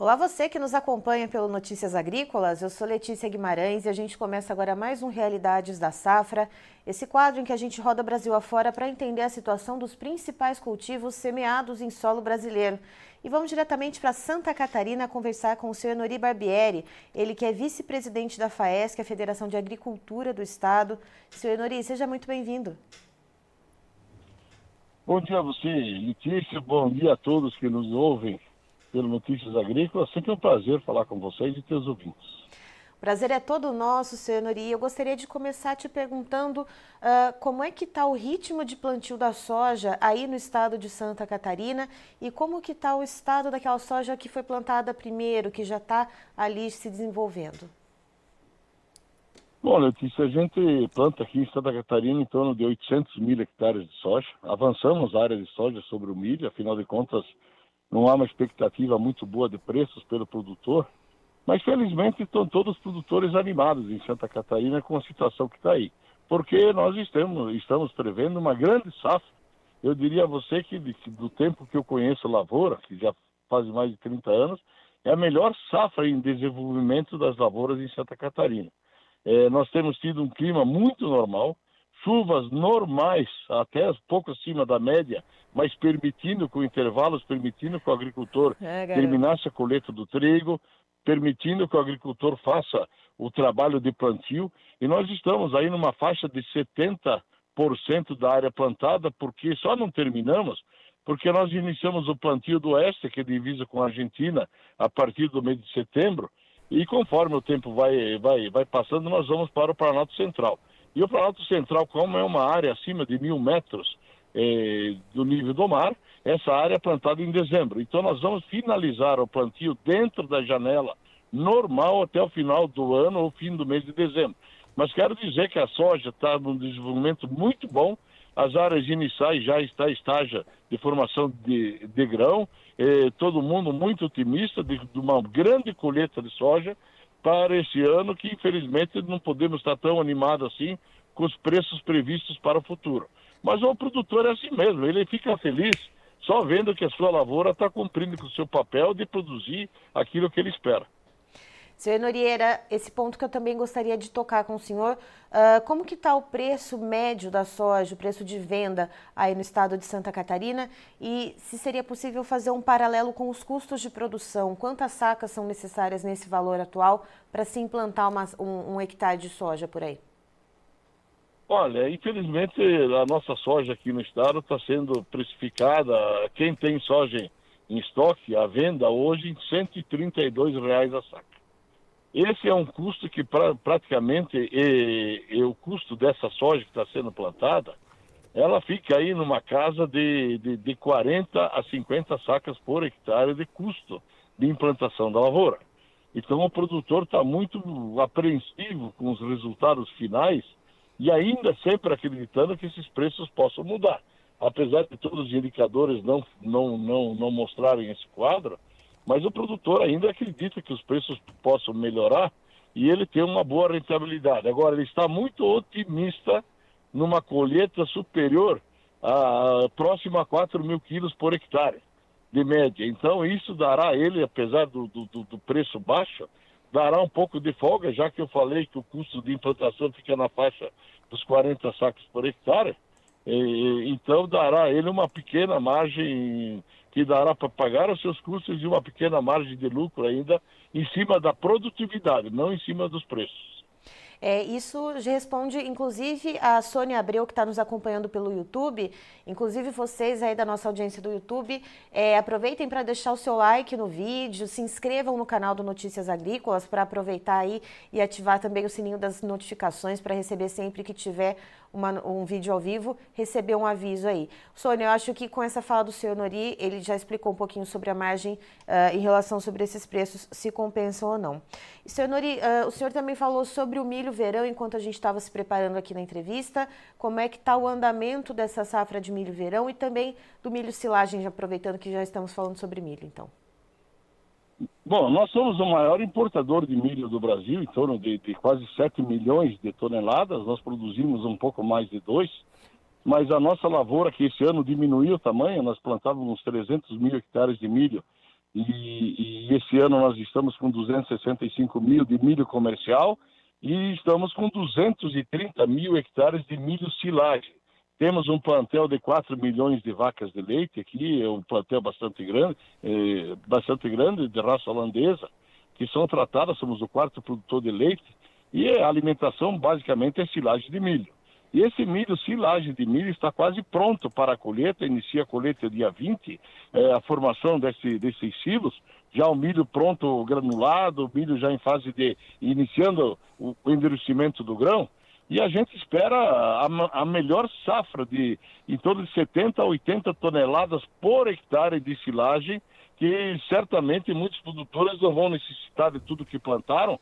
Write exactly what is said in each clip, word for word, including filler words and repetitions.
Olá, você que nos acompanha pelo Notícias Agrícolas, eu sou Letícia Guimarães e a gente começa agora mais um Realidades da Safra, esse quadro em que a gente roda Brasil afora para entender a situação dos principais cultivos semeados em solo brasileiro. E vamos diretamente para Santa Catarina conversar com o senhor Enori Barbieri, ele que é vice-presidente da FAESC, a Federação de Agricultura do Estado. senhor Enori, seja muito bem-vindo. Bom dia a você, Letícia, bom dia a todos que nos ouvem pelo Notícias Agrícolas. Sempre um prazer falar com vocês e teus ouvintes. O prazer é todo nosso, senhor Enori. Eu gostaria de começar te perguntando uh, como é que está o ritmo de plantio da soja aí no estado de Santa Catarina e como que está o estado daquela soja que foi plantada primeiro, que já está ali se desenvolvendo. Bom, Letícia, a gente planta aqui em Santa Catarina em torno de oitocentos mil hectares de soja. Avançamos a área de soja sobre o milho, afinal de contas não há uma expectativa muito boa de preços pelo produtor, mas felizmente estão todos os produtores animados em Santa Catarina com a situação que está aí, porque nós estamos, estamos prevendo uma grande safra. Eu diria a você que do tempo que eu conheço a lavoura, que já faz mais de trinta anos, é a melhor safra em desenvolvimento das lavouras em Santa Catarina. É, nós temos tido um clima muito normal, chuvas normais, até pouco acima da média, mas permitindo, com intervalos, permitindo que o agricultor É, terminasse a colheita do trigo, permitindo que o agricultor faça o trabalho de plantio. E nós estamos aí numa faixa de setenta por cento da área plantada, porque só não terminamos, porque nós iniciamos o plantio do oeste, que divisa com a Argentina, a partir do mês de setembro, e conforme o tempo vai, vai, vai passando, nós vamos para o Planalto Central. E o Planalto Central, como é uma área acima de mil metros eh, do nível do mar, essa área é plantada em dezembro. Então nós vamos finalizar o plantio dentro da janela normal até o final do ano ou fim do mês de dezembro. Mas quero dizer que a soja está num desenvolvimento muito bom. As áreas iniciais já está em estágio de formação de, de grão, eh, todo mundo muito otimista de, de uma grande colheita de soja para esse ano, que infelizmente não podemos estar tão animados assim com os preços previstos para o futuro. Mas o produtor é assim mesmo, ele fica feliz só vendo que a sua lavoura está cumprindo com o seu papel de produzir aquilo que ele espera. senhor Enoriera, esse ponto que eu também gostaria de tocar com o senhor, uh, como que está o preço médio da soja, o preço de venda aí no estado de Santa Catarina e se seria possível fazer um paralelo com os custos de produção, quantas sacas são necessárias nesse valor atual para se implantar uma, um, um hectare de soja por aí? Olha, infelizmente a nossa soja aqui no estado está sendo precificada, quem tem soja em estoque, à venda hoje em cento e trinta e dois reais a saca. Esse é um custo que pra, praticamente é, é o custo dessa soja que está sendo plantada, ela fica aí numa casa de, de, de quarenta a cinquenta sacas por hectare de custo de implantação da lavoura. Então o produtor está muito apreensivo com os resultados finais e ainda sempre acreditando que esses preços possam mudar. Apesar de todos os indicadores não, não, não, não mostrarem esse quadro, mas o produtor ainda acredita que os preços possam melhorar e ele tem uma boa rentabilidade. Agora, ele está muito otimista numa colheita superior a próxima a quatro mil quilos por hectare, de média. Então, isso dará a ele, apesar do, do, do preço baixo, dará um pouco de folga, já que eu falei que o custo de implantação fica na faixa dos quarenta sacos por hectare. E, então, dará a ele uma pequena margem que dará para pagar os seus custos e uma pequena margem de lucro ainda em cima da produtividade, não em cima dos preços. É, isso responde, inclusive, a Sônia Abreu, que está nos acompanhando pelo YouTube. Inclusive, vocês aí da nossa audiência do YouTube, é, aproveitem para deixar o seu like no vídeo, se inscrevam no canal do Notícias Agrícolas para aproveitar aí e ativar também o sininho das notificações para receber sempre que tiver uma, um vídeo ao vivo, receber um aviso aí. Sônia, eu acho que com essa fala do senhor Enori, ele já explicou um pouquinho sobre a margem uh, em relação sobre esses preços, se compensam ou não. E, senhor Enori, uh, o senhor também falou sobre o milho verão, enquanto a gente estava se preparando aqui na entrevista, como é que está o andamento dessa safra de milho verão e também do milho silagem, já aproveitando que já estamos falando sobre milho, então. Bom, nós somos o maior importador de milho do Brasil, em torno de, de quase sete milhões de toneladas, nós produzimos um pouco mais de dois, mas a nossa lavoura, que esse ano diminuiu o tamanho, nós plantávamos trezentos mil hectares de milho e, e esse ano nós estamos com duzentos e sessenta e cinco mil de milho comercial e estamos com duzentos e trinta mil hectares de milho silagem. Temos um plantel de quatro milhões de vacas de leite aqui, é um plantel bastante grande, é, bastante grande, de raça holandesa, que são tratadas, somos o quarto produtor de leite, e a alimentação basicamente é silagem de milho. E esse milho, silagem de milho, está quase pronto para a colheita, inicia a colheita dia vinte, é, a formação desse, desses silos, já o milho pronto granulado, o milho já em fase de, iniciando o, o endurecimento do grão, e a gente espera a, a melhor safra de em torno de setenta a oitenta toneladas por hectare de silagem, que certamente muitos produtores não vão necessitar de tudo que plantaram,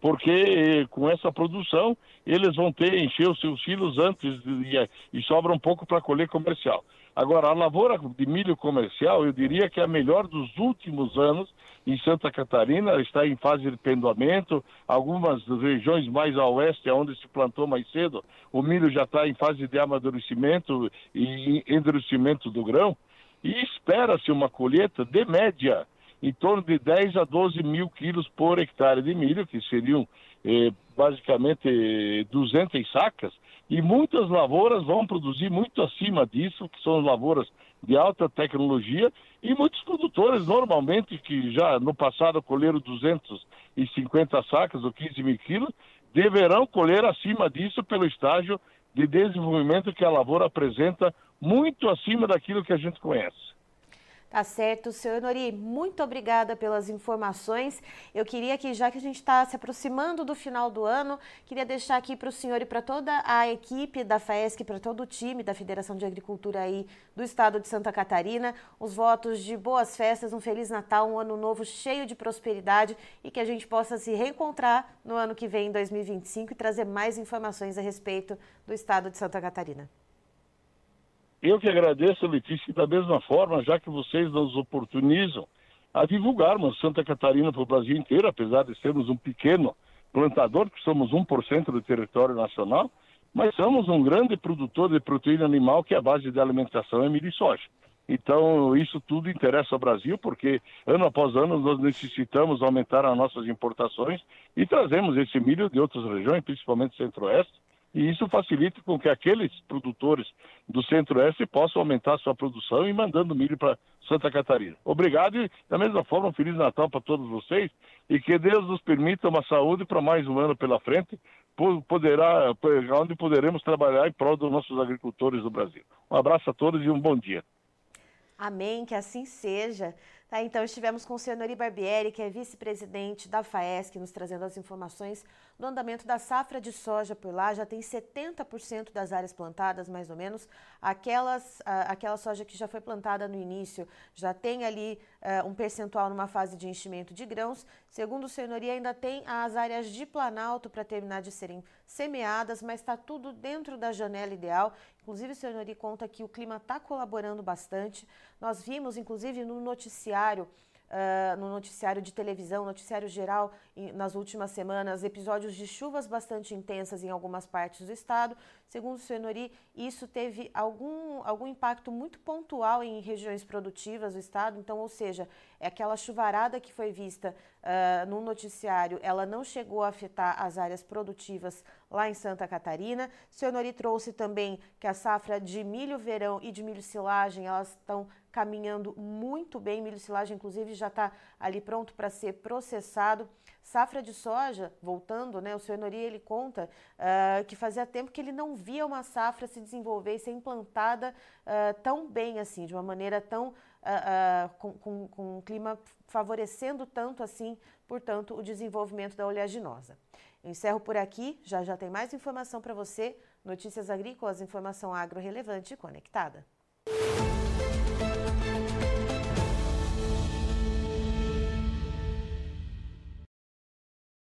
porque com essa produção eles vão ter, encher os seus silos antes de, e sobra um pouco para colher comercial. Agora, a lavoura de milho comercial, eu diria que é a melhor dos últimos anos em Santa Catarina, ela está em fase de pendoamento, algumas regiões mais a oeste, onde se plantou mais cedo, o milho já está em fase de amadurecimento e endurecimento do grão, e espera-se uma colheita de média em torno de dez a doze mil quilos por hectare de milho, que seriam eh, basicamente duzentas sacas, e muitas lavouras vão produzir muito acima disso, que são lavouras de alta tecnologia, e muitos produtores, normalmente, que já no passado colheram duzentas e cinquenta sacas ou quinze mil quilos, deverão colher acima disso pelo estágio de desenvolvimento que a lavoura apresenta, muito acima daquilo que a gente conhece. Tá certo, senhor Nori, muito obrigada pelas informações. Eu queria que, já que a gente está se aproximando do final do ano, queria deixar aqui para o senhor e para toda a equipe da FAESC, para todo o time da Federação de Agricultura aí do estado de Santa Catarina, os votos de boas festas, um Feliz Natal, um ano novo cheio de prosperidade e que a gente possa se reencontrar no ano que vem, em dois mil e vinte e cinco, e trazer mais informações a respeito do estado de Santa Catarina. Eu que agradeço, Letícia, da mesma forma, já que vocês nos oportunizam a divulgarmos Santa Catarina para o Brasil inteiro, apesar de sermos um pequeno plantador, que somos um por cento do território nacional, mas somos um grande produtor de proteína animal, que é a base de alimentação é milho e soja. Então, isso tudo interessa ao Brasil, porque ano após ano nós necessitamos aumentar as nossas importações e trazemos esse milho de outras regiões, principalmente Centro-Oeste, e isso facilita com que aqueles produtores do Centro-Oeste possam aumentar sua produção e mandando milho para Santa Catarina. Obrigado e, da mesma forma, um Feliz Natal para todos vocês e que Deus nos permita uma saúde para mais um ano pela frente, poderá, onde poderemos trabalhar em prol dos nossos agricultores do Brasil. Um abraço a todos e um bom dia. Amém, que assim seja. Tá, então estivemos com o senhor Nori Barbieri, que é vice-presidente da FAESC, nos trazendo as informações do andamento da safra de soja por lá. Já tem setenta por cento das áreas plantadas, mais ou menos. Aquelas, a, aquela soja que já foi plantada no início já tem ali uh, um percentual numa fase de enchimento de grãos. Segundo o senhor Nori, ainda tem as áreas de Planalto para terminar de serem semeadas, mas está tudo dentro da janela ideal. Inclusive, o senhor Nori conta que o clima está colaborando bastante. Nós vimos, inclusive, no noticiário, uh, no noticiário de televisão, noticiário geral, em, nas últimas semanas, episódios de chuvas bastante intensas em algumas partes do estado. Segundo o senhor Nori, isso teve algum, algum impacto muito pontual em regiões produtivas do estado. Então, ou seja, é aquela chuvarada que foi vista uh, no noticiário, ela não chegou a afetar as áreas produtivas lá em Santa Catarina. O senhor Nori trouxe também que a safra de milho verão e de milho silagem, elas estão caminhando muito bem. Milho silagem, inclusive, já está ali pronto para ser processado. Safra de soja, voltando, né? O senhor Nori, ele conta uh, que fazia tempo que ele não via uma safra se desenvolver e ser implantada uh, tão bem assim, de uma maneira tão, uh, uh, com, com, com um clima favorecendo tanto assim, portanto, o desenvolvimento da oleaginosa. Eu encerro por aqui, já já tem mais informação para você. Notícias agrícolas, informação agro relevante e conectada.